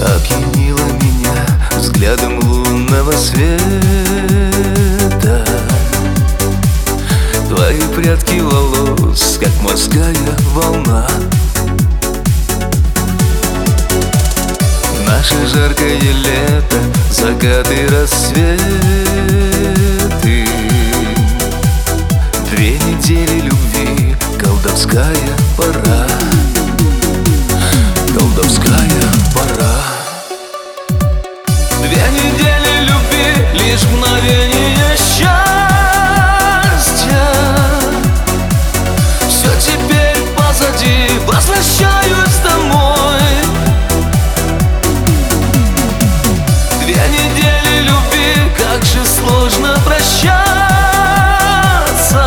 Опьянила меня взглядом лунного света. Твои прядки волос, как морская волна. Наше жаркое лето, закаты и рассветы. 2 недели любви, колдовская пора. Колдовская пора. 2 недели любви, лишь мгновение счастья. Все теперь позади, возвращаюсь домой. 2 недели любви, как же сложно прощаться.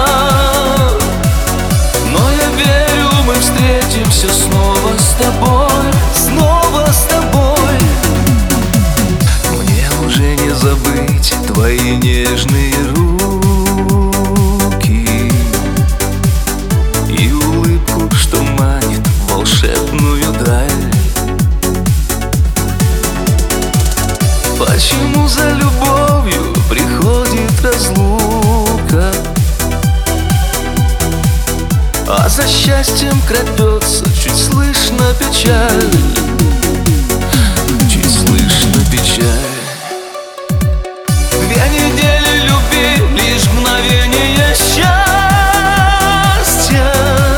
Но я верю, мы встретимся снова с тобой. Снова с тобой. Мне уже не забыть твои нежные руки и улыбку, что манит в волшебную даль. Почему за любовью приходит разлука, а за счастьем крадется чуть слышно печаль? Чуть слышно печаль. 2 недели любви, лишь мгновение счастья.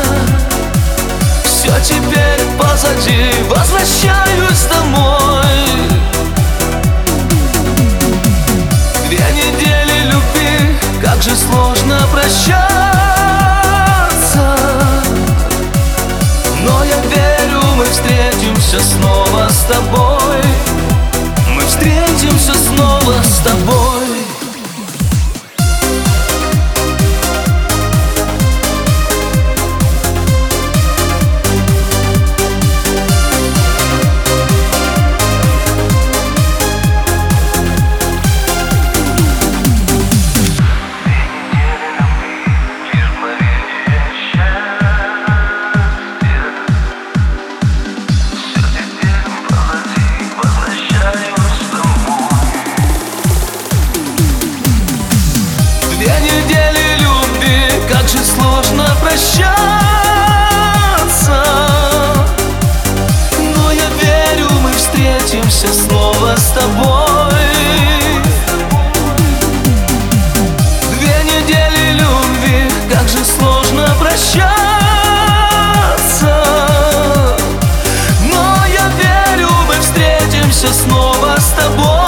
Все теперь позади, возвращаюсь домой. 2 недели любви, как же сложно прощаться. Но я верю, мы встретимся снова с тобой. Мы встретимся снова с тобой. Как же сложно прощаться. Но я верю, мы встретимся снова с тобой. 2 недели любви, как же сложно прощаться. Но я верю, мы встретимся снова с тобой.